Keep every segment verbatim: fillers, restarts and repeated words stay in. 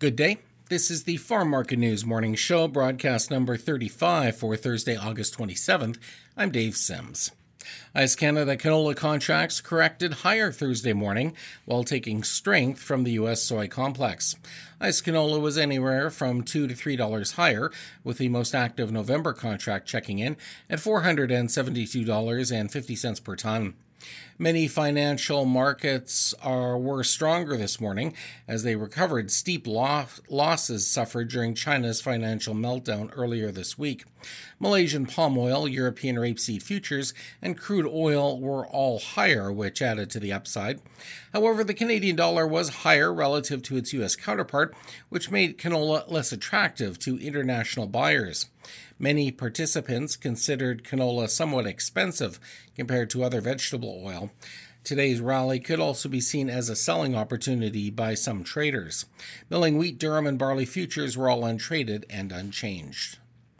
Good day. This is the Farm Market News Morning Show, broadcast number thirty-five for Thursday, August twenty-seventh. I'm Dave Sims. Ice Canada canola contracts corrected higher Thursday morning while taking strength from the U S soy complex. Ice canola was anywhere from two to three dollars higher, with the most active November contract checking in at four hundred seventy-two dollars and fifty cents per ton. Many financial markets are were stronger this morning as they recovered steep lo- losses suffered during China's financial meltdown earlier this week. Malaysian palm oil, European rapeseed futures, and crude oil were all higher, which added to the upside. However, the Canadian dollar was higher relative to its U S counterpart, which made canola less attractive to international buyers. Many participants considered canola somewhat expensive compared to other vegetable oil. Today's rally could also be seen as a selling opportunity by some traders. Milling wheat, durum, and barley futures were all untraded and unchanged.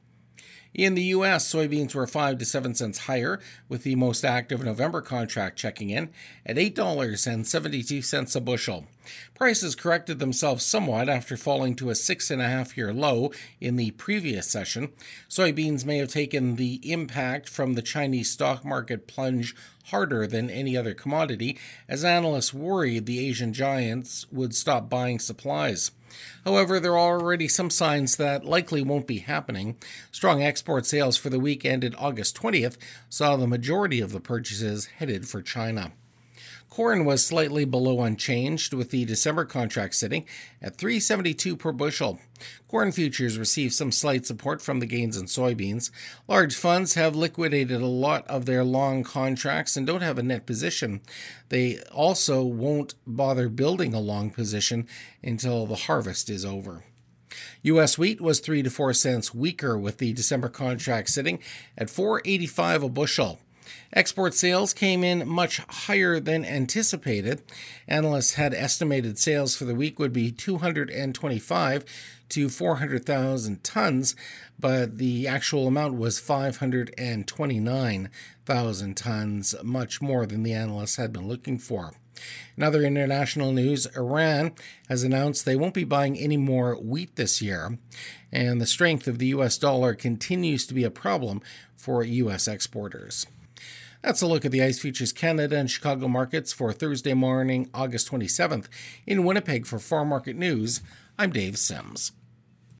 In the U S, soybeans were five to seven cents higher, with the most active November contract checking in at eight dollars and seventy-two cents a bushel. Prices corrected themselves somewhat after falling to a six and a half year low in the previous session. Soybeans may have taken the impact from the Chinese stock market plunge harder than any other commodity, as analysts worried the Asian giants would stop buying supplies. However, there are already some signs that likely won't be happening. Strong export sales for the week ended August twentieth saw the majority of the purchases headed for China. Corn was slightly below unchanged, with the December contract sitting at three dollars and seventy-two cents per bushel. Corn futures received some slight support from the gains in soybeans. Large funds have liquidated a lot of their long contracts and don't have a net position. They also won't bother building a long position until the harvest is over. U S wheat was three to four cents weaker, with the December contract sitting at four dollars and eighty-five cents a bushel. Export sales came in much higher than anticipated. Analysts had estimated sales for the week would be two hundred twenty-five to four hundred thousand tons, but the actual amount was five hundred twenty-nine thousand tons, much more than the analysts had been looking for. In other international news, Iran has announced they won't be buying any more wheat this year, and the strength of the U S dollar continues to be a problem for U S exporters. That's a look at the ICE Futures Canada and Chicago markets for Thursday morning, August twenty-seventh. In Winnipeg for Farm Market News, I'm Dave Sims.